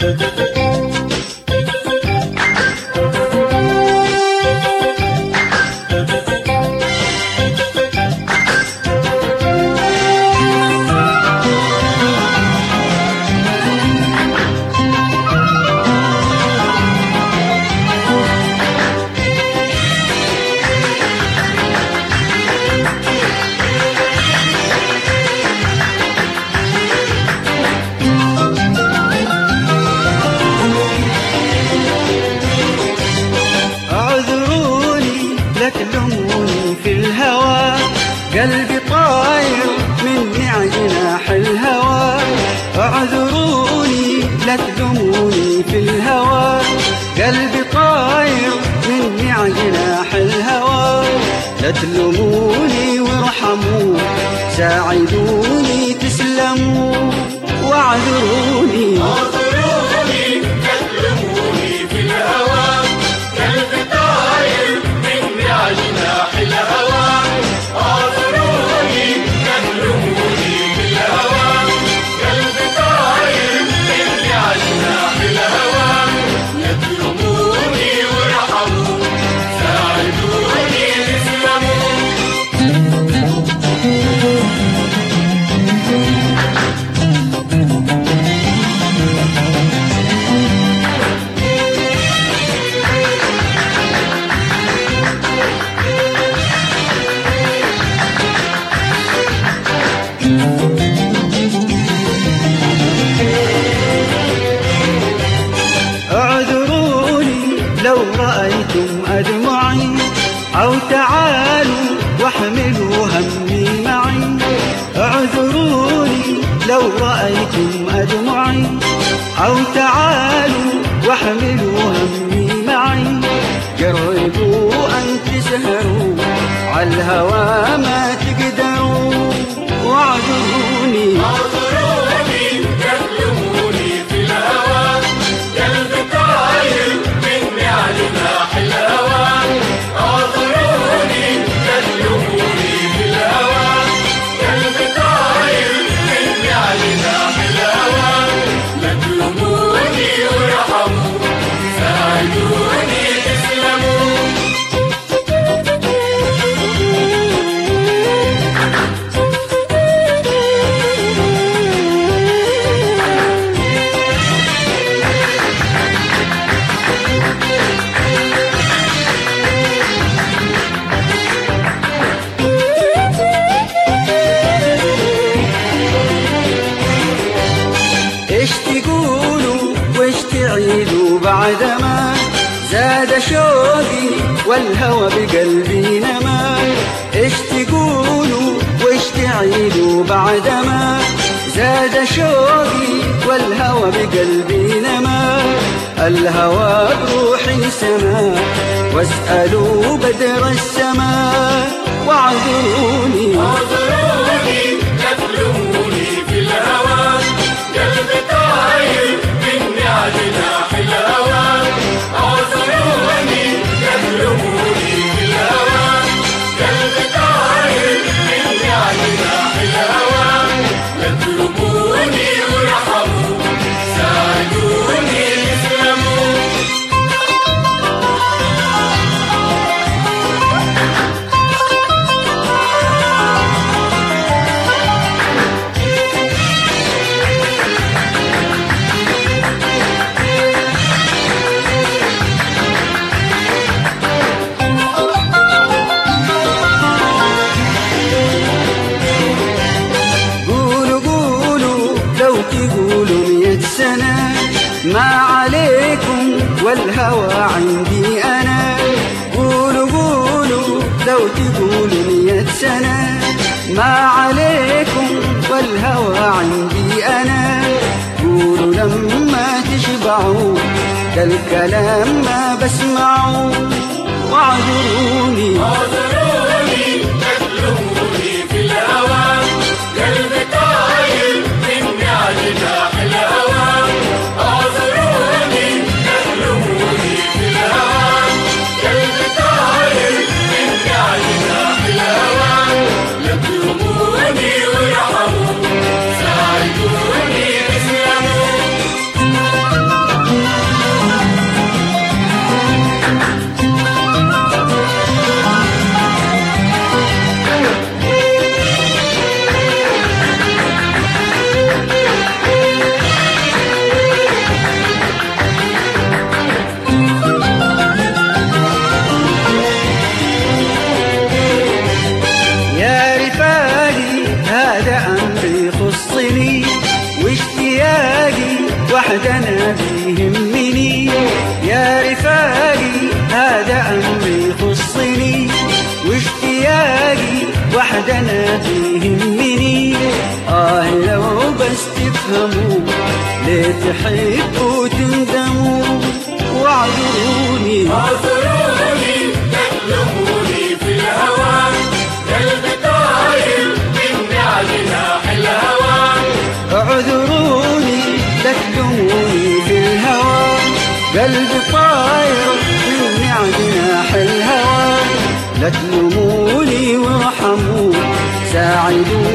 قلبي طاير مني عجناح الهوى. اعذروني لا تلوموني في الهوى، قلبي طاير مني عجناح الهوى. لا تلوموني وارحموا، ساعدوني تسلموا واعذروني. اعذروني لا تلوموني في الهوى، قلبي طاير مني عجناح الهوى. اعذروني لو رأيتم أدمعي، أو تعالوا واحملوا همي معي. اعذروني لو رأيتم أدمعي، أو تعالوا واحملوا همي معي. جربوا أن تسهروا عالهوى ما تقدروا واعذروني. اعذروني لا تلوموني في الهوى، قلبي طاير مني عجناح الهوى. اعذروني لا تلوموني في الهوى، قلبي طاير مني عجناح الهوى. لا تلوموني وارحموا، ساعدوني تسلموا. ايش تقولوا وايش تعيدوا بعدما زاد شوقي والهوى بقلبي نما. ايش تقولوا وايش تعيدوا بعدما زاد شوقي والهوى بقلبي نما. الهوى بروحي سما، واسألوا بدر السماء واعذروني. اعذروني لا تلوموني في الهوى، قلبي طاير مني عجناح الهوى. اعذروني لا تلوموني في الهوى، قلبي طاير مني عجناح الهوى. لا تلوموني وارحموا، ساعدوني تسلموا. تقولوا 100 سنة ما عليكم والهوى عندي أنا. قولوا قولوا لو تقولوا 100 سنة ما عليكم والهوى عندي أنا. قولوا لما تشبعوا ده الكلام ما بسمعوا واعذروني. اعذروني لا تلوموني في الهوى، قلبي طاير مني عجناح الهوى. اعذروني لا تلوموني في الهوى، قلبي طاير مني عجناح الهوى. لا تلوموني وارحموا، ساعدوني تسلموا. واشتياقي وحدنا بيهمني، يا رفاقي هذا أمري يخصني، واشتياقي وحدنا بيهمني. لو بس تفهموا ليه تحبوا تندموا واعذروني. اعذروني تكلموني في الهوى، قلبي طاير مني على جناح الهوى. اعذروني تكلموني في الهوى، قلبي طاير مني على جناح الهوى. لا تلوموني وارحموا ساعدوني